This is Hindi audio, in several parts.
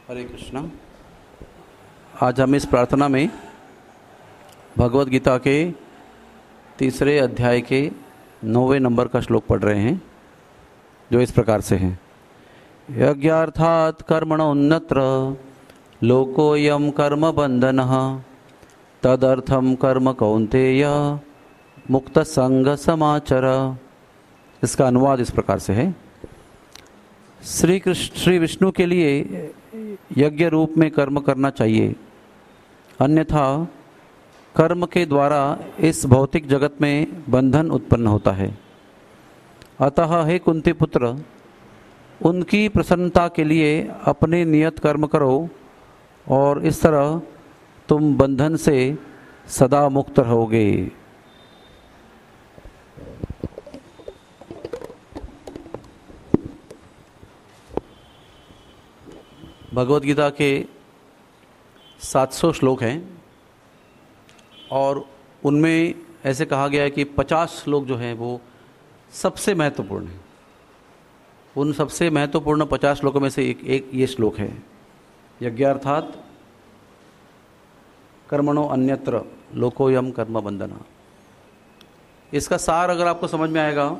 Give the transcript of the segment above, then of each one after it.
हरे कृष्णा। आज हम इस प्रार्थना में भगवद गीता के 3 अध्याय के 9वें नंबर का श्लोक पढ़ रहे हैं, जो इस प्रकार से है। यज्ञार्थात् कर्मणोन्नत्र लोकोऽयं कर्म बंधनः तदर्थं कर्म कौन्तेय मुक्त संग समाचर। इसका अनुवाद इस प्रकार से है। श्री विष्णु के लिए यज्ञ रूप में कर्म करना चाहिए, अन्यथा कर्म के द्वारा इस भौतिक जगत में बंधन उत्पन्न होता है। अतः हे कुंती पुत्र, उनकी प्रसन्नता के लिए अपने नियत कर्म करो और इस तरह तुम बंधन से सदा मुक्त रहोगे। भगवद गीता के 700 श्लोक हैं और उनमें ऐसे कहा गया है कि 50 श्लोक जो हैं वो सबसे महत्वपूर्ण हैं। उन सबसे महत्वपूर्ण 50 श्लोकों में से एक ये श्लोक है, यज्ञार्थात् कर्मणो अन्यत्र लोकोऽयं कर्म बंधना। इसका सार अगर आपको समझ में आएगा,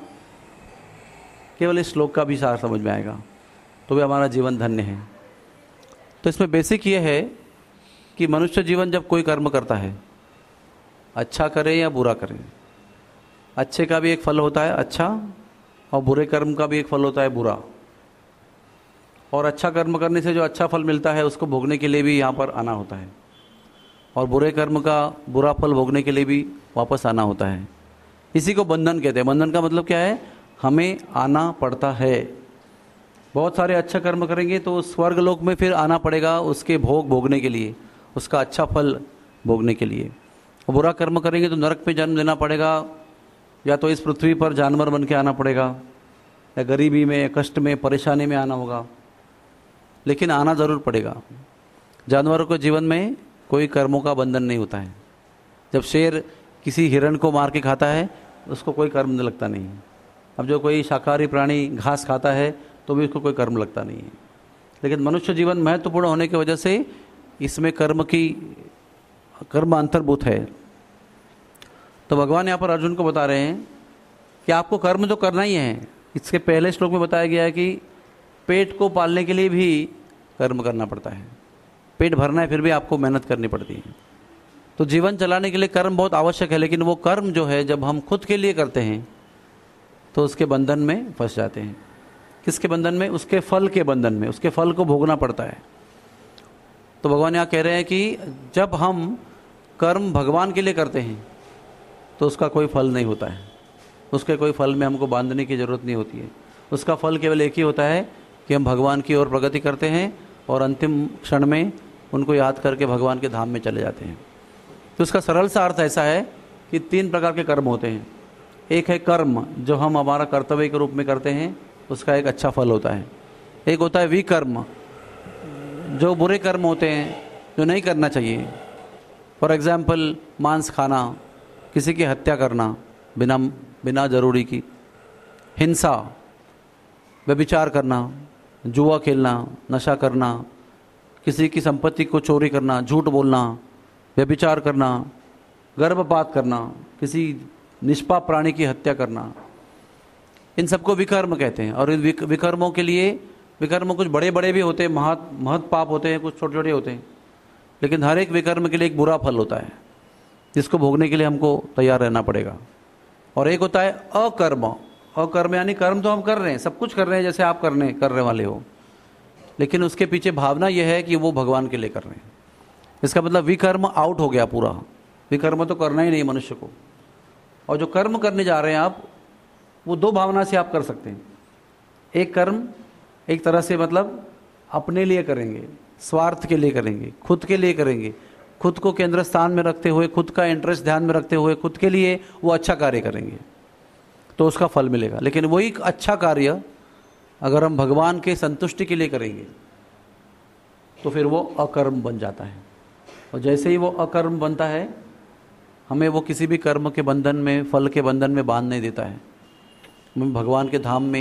केवल इस श्लोक का भी सार समझ में आएगा, तो भी हमारा जीवन धन्य है। तो इसमें बेसिक ये है कि मनुष्य जीवन जब कोई कर्म करता है, अच्छा करे या बुरा करे, अच्छे का भी एक फल होता है अच्छा, और बुरे कर्म का भी एक फल होता है बुरा। और अच्छा कर्म करने से जो अच्छा फल मिलता है उसको भोगने के लिए भी यहाँ पर आना होता है, और बुरे कर्म का बुरा फल भोगने के लिए भी वापस आना होता है। इसी को बंधन कहते हैं। बंधन का मतलब क्या है? हमें आना पड़ता है। बहुत सारे अच्छा कर्म करेंगे तो स्वर्ग लोक में फिर आना पड़ेगा उसके भोग भोगने के लिए, उसका अच्छा फल भोगने के लिए। और बुरा कर्म करेंगे तो नरक में जन्म लेना पड़ेगा, या तो इस पृथ्वी पर जानवर बन के आना पड़ेगा, या गरीबी में, कष्ट में, परेशानी में आना होगा, लेकिन आना ज़रूर पड़ेगा। जानवरों के जीवन में कोई कर्मों का बंधन नहीं होता है। जब शेर किसी हिरण को मार के खाता है उसको कोई कर्म नहीं लगता नहीं है। अब जो कोई शाकाहारी प्राणी घास खाता है तो भी उसको कोई कर्म लगता नहीं है। लेकिन मनुष्य जीवन महत्वपूर्ण होने की वजह से इसमें कर्म अंतर्भूत है। तो भगवान यहाँ पर अर्जुन को बता रहे हैं कि आपको कर्म तो करना ही है। इसके पहले श्लोक में बताया गया है कि पेट को पालने के लिए भी कर्म करना पड़ता है। पेट भरना है फिर भी आपको मेहनत करनी पड़ती है। तो जीवन चलाने के लिए कर्म बहुत आवश्यक है, लेकिन वो कर्म जो है जब हम खुद के लिए करते हैं तो उसके बंधन में फंस जाते हैं। किसके बंधन में? उसके फल के बंधन में। उसके फल को भोगना पड़ता है। तो भगवान यहाँ कह रहे हैं कि जब हम कर्म भगवान के लिए करते हैं तो उसका कोई फल नहीं होता है। उसके कोई फल में हमको बांधने की ज़रूरत नहीं होती है। उसका फल केवल एक ही होता है कि हम भगवान की ओर प्रगति करते हैं और अंतिम क्षण में उनको याद करके भगवान के धाम में चले जाते हैं। तो उसका सरल सा अर्थ ऐसा है कि 3 प्रकार के कर्म होते हैं। एक है कर्म जो हम हमारा कर्तव्य के रूप में करते हैं, उसका एक अच्छा फल होता है। एक होता है विकर्म, जो बुरे कर्म होते हैं, जो नहीं करना चाहिए। फॉर एग्जाम्पल मांस खाना, किसी की हत्या करना बिना जरूरी की, हिंसा, व्यभिचार करना, जुआ खेलना, नशा करना, किसी की संपत्ति को चोरी करना, झूठ बोलना, व्यभिचार करना, गर्भपात करना, किसी निष्पाप प्राणी की हत्या करना, इन सबको विकर्म कहते हैं। और इन विकर्मों के लिए, विकर्म कुछ बड़े बड़े भी होते हैं, महत् पाप होते हैं, कुछ छोटे छोटे होते हैं, लेकिन हर एक विकर्म के लिए एक बुरा फल होता है जिसको भोगने के लिए हमको तैयार रहना पड़ेगा। और एक होता है अकर्म। अकर्म यानी कर्म तो हम कर रहे हैं, सब कुछ कर रहे हैं जैसे आप करने वाले हो, लेकिन उसके पीछे भावना यह है कि वो भगवान के लिए कर रहे हैं। इसका मतलब विकर्म आउट हो गया पूरा। विकर्म तो करना ही नहीं मनुष्य को। और जो कर्म करने जा रहे हैं आप, वो 2 भावना से आप कर सकते हैं। एक कर्म एक तरह से मतलब अपने लिए करेंगे, स्वार्थ के लिए करेंगे, खुद के लिए करेंगे, खुद को केंद्र स्थान में रखते हुए, खुद का इंटरेस्ट ध्यान में रखते हुए, खुद के लिए वो अच्छा कार्य करेंगे तो उसका फल मिलेगा। लेकिन वही अच्छा कार्य अगर हम भगवान के संतुष्टि के लिए करेंगे तो फिर वो अकर्म बन जाता है। और जैसे ही वो अकर्म बनता है, हमें वो किसी भी कर्म के बंधन में, फल के बंधन में बांध नहीं देता है। हमें भगवान के धाम में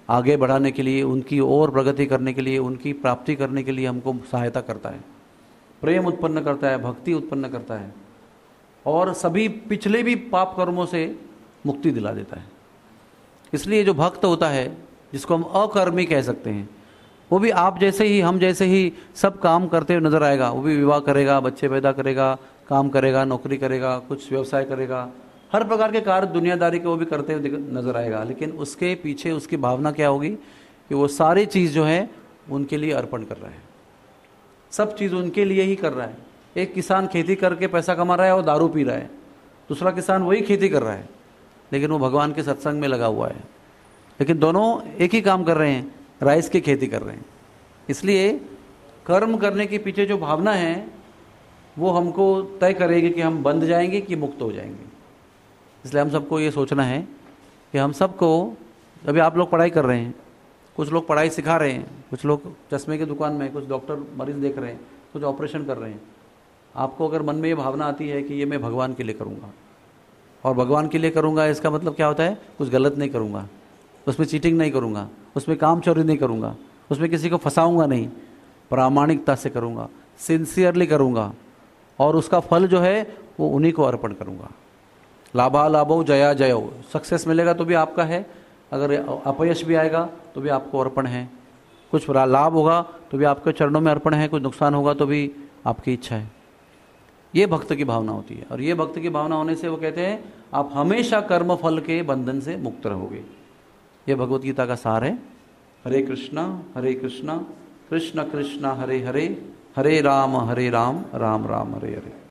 आगे बढ़ाने के लिए, उनकी और प्रगति करने के लिए, उनकी प्राप्ति करने के लिए हमको सहायता करता है, प्रेम उत्पन्न करता है, भक्ति उत्पन्न करता है और सभी पिछले भी पाप कर्मों से मुक्ति दिला देता है। इसलिए जो भक्त होता है, जिसको हम अकर्मी कह सकते हैं, वो भी आप जैसे ही, हम जैसे ही सब काम करते हुए नजर आएगा। वो भी विवाह करेगा, बच्चे पैदा करेगा, काम करेगा, नौकरी करेगा, कुछ व्यवसाय करेगा, हर प्रकार के कार्य दुनियादारी के वो भी करते हुए नजर आएगा। लेकिन उसके पीछे उसकी भावना क्या होगी कि वो सारी चीज़ जो है उनके लिए अर्पण कर रहा है, सब चीज़ उनके लिए ही कर रहा है। एक किसान खेती करके पैसा कमा रहा है और दारू पी रहा है, दूसरा किसान वही खेती कर रहा है लेकिन वो भगवान के सत्संग में लगा हुआ है। लेकिन दोनों एक ही काम कर रहे हैं, राइस की खेती कर रहे हैं। इसलिए कर्म करने के पीछे जो भावना है वो हमको तय करेगी कि हम बंध जाएंगे कि मुक्त हो जाएंगे। इसलिए हम सबको ये सोचना है कि हम सबको, अभी आप लोग पढ़ाई कर रहे हैं, कुछ लोग पढ़ाई सिखा रहे हैं, कुछ लोग चश्मे की दुकान में, कुछ डॉक्टर मरीज देख रहे हैं, कुछ ऑपरेशन कर रहे हैं। आपको अगर मन में ये भावना आती है कि ये मैं भगवान के लिए करूँगा, और भगवान के लिए करूँगा इसका मतलब क्या होता है, कुछ गलत नहीं करूँगा, उसमें चीटिंग नहीं करूँगा, उसमें काम चोरी नहीं करूँगा, उसमें किसी को फंसाऊँगा नहीं, प्रामाणिकता से करूँगा, सिंसियरली करूँगा और उसका फल जो है वो उन्हीं को अर्पण करूँगा। लाभा लाभो जया जयो, सक्सेस मिलेगा तो भी आपका है, अगर अपयश भी आएगा तो भी आपको अर्पण है, कुछ लाभ होगा तो भी आपके चरणों में अर्पण है, कुछ नुकसान होगा तो भी आपकी इच्छा है। ये भक्त की भावना होती है। और ये भक्त की भावना होने से वो कहते हैं आप हमेशा कर्म फल के बंधन से मुक्त रहोगे। ये भगवत गीता का सार है। हरे कृष्णा कृष्ण कृष्ण हरे हरे, हरे राम राम राम हरे हरे।